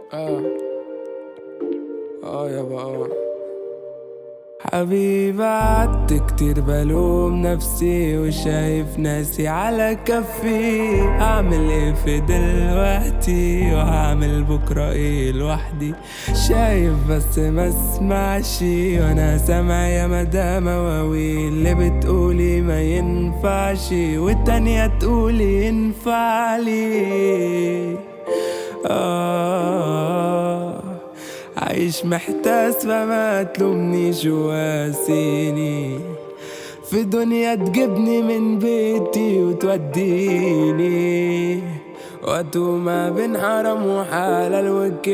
اه يابا حبيبي قعدت كتير بلوم نفسي وشايف ناسي على كفي. اعمل ايه في دلوقتي وهعمل بكرة ايه لوحدي؟ شايف بس ما اسمعش وانا سامع يا مدام مواويل اللي بتقولي ما ينفعش والتانية تقولي ينفعلي. عايش محتاس فما تلومنيش واسيني في دنيا تجيبني من بيتي وتوديني واتوه ما بين حرام وحلال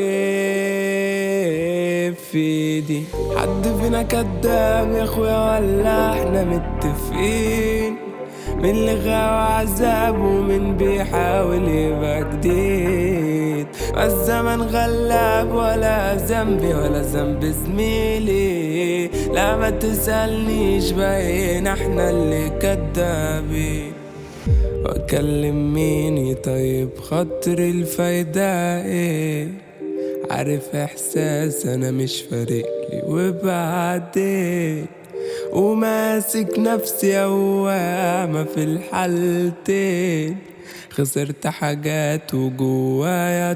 وكيف في ايدي. حد فينا كداب يا اخويا ولا احنا متفقين؟ من اللي غاوى عذاب ومن بيحاول يبقى جديد؟ الزمن غلاب ولا ذنبي ولا ذنب زميلي. لا ما تسألنيش باين احنا اللي كدابين. واكلم ميني طيب خاطري الفايدة ايه؟ عارف احساس انا مش فارقلي وبعدين وماسك نفسي أوامة في الحالتين. خسرت حاجات وجوايا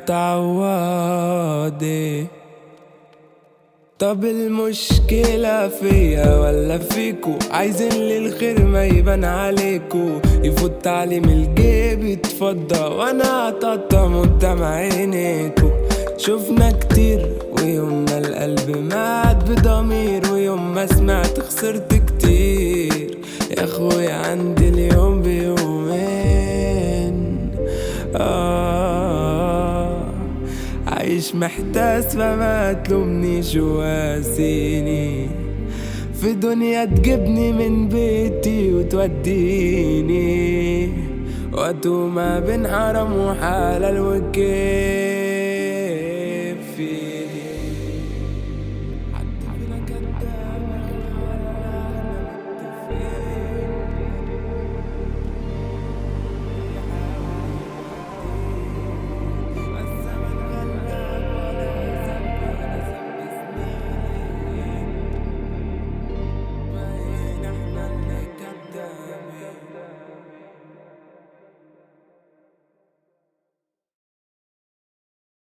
تعوضي. طب المشكلة فيا ولا فيكو؟ عايزين لي الخير ما يبان عليكو، يفوت تعليم الجيب يتفضى وانا اطقطم قدام عينيكو. شفنا كتير ويوم ما القلب مات بضمير ويوم ما سمعت خسرت كتير. يا اخويا عندي اليوم بيومين عايش محتاس فما تلومنيش واسيني في دنيا تجيبني من بيتي وتوديني واتوه ما بين حرام وحلال وكيف